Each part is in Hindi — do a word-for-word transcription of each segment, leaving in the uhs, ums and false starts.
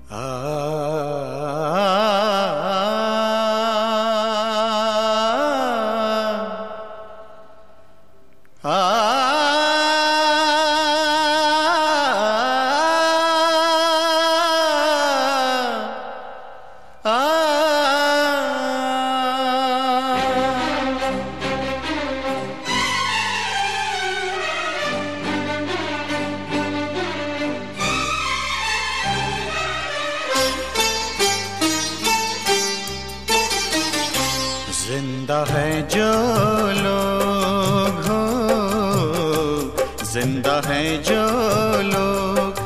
जिंदा है जो लोग हो, जिंदा है जो लोग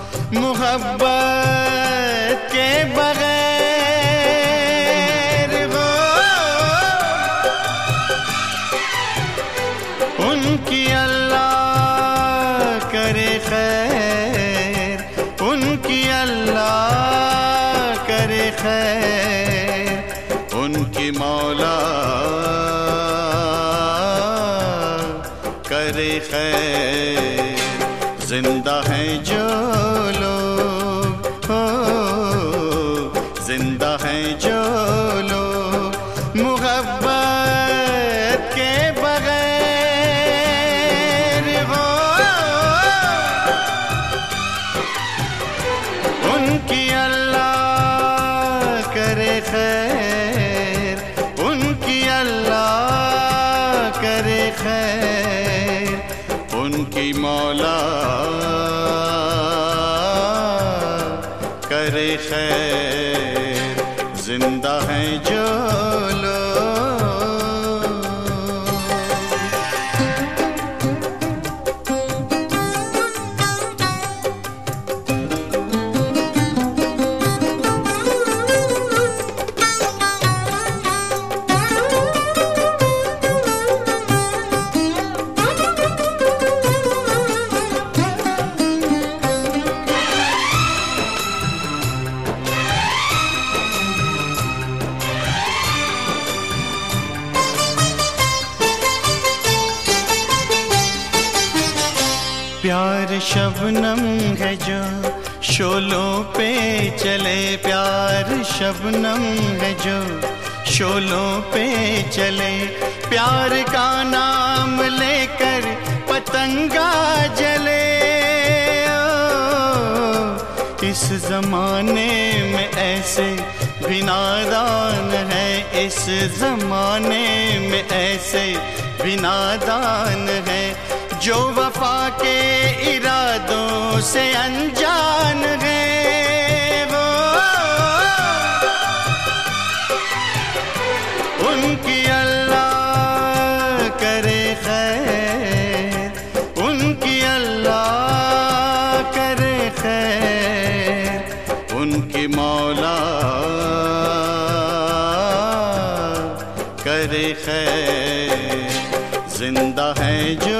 मोहब्बत के बगैर हो, उनकी अल्लाह करे खैर, उनकी अल्लाह करे खैर, उनकी मौला करे खैर। जिंदा है जो लोग हो, जिंदा है जो लोग मोहब्बत के बगैर हो, उनकी अल्लाह करे खैर, उनकी अल्लाह करे खैर, उनकी मौला करे खैर। जिंदा है जो प्यार शबनम है जो शोलों पे चले, प्यार शबनम है जो शोलों पे चले, प्यार का नाम लेकर पतंगा जले। ओ, इस जमाने में ऐसे भी नादान है, इस जमाने में ऐसे भी नादान है, जो वफा के इरादों से अनजान है। वो उनकी अल्लाह करे खैर, उनकी अल्लाह करे खैर, उनकी मौला करे खैर। जिंदा है जो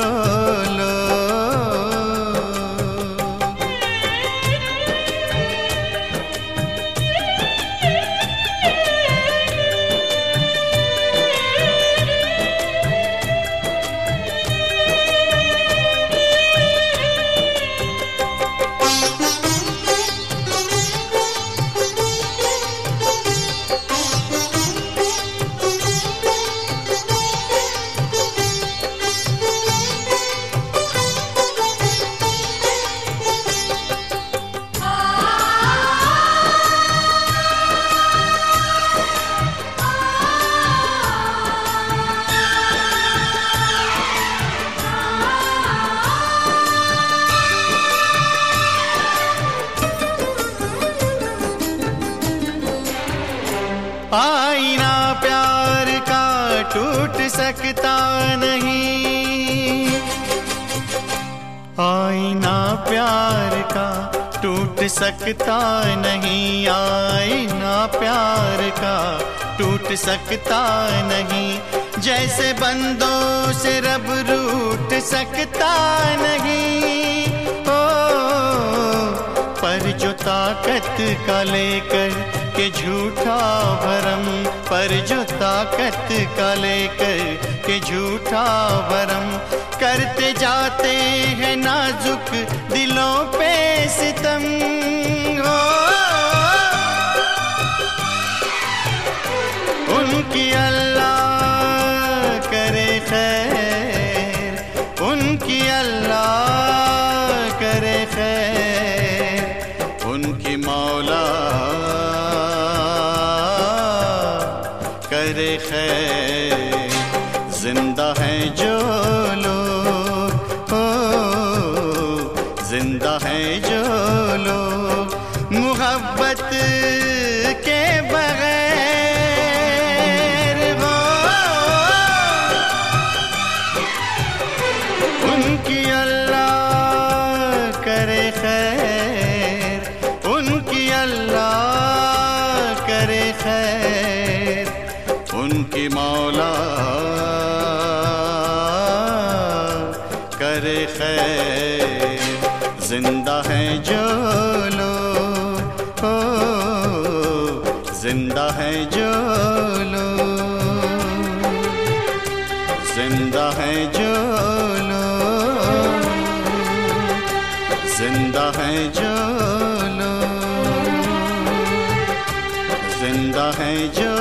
आईना प्यार का टूट सकता नहीं, आईना प्यार का टूट सकता नहीं, आईना प्यार का टूट सकता नहीं, जैसे बंदों से रब रूठ सकता नहीं। ओ पर जो ताकत का लेकर के झूठा भरम, पर जो ताकत का लेकर के झूठा भरम करते जाते हैं नाजुक दिलों पे सितम। हो मोहब्बत के बगैर हो। उनकी अल्लाह करे खैर, उनकी अल्लाह करे खैर, उनकी मौला करे खैर। जिंदा है जो लोग, हो जिंदा है जो लोग, जिंदा है जो लोग, जिंदा है जो लोग, जिंदा है जो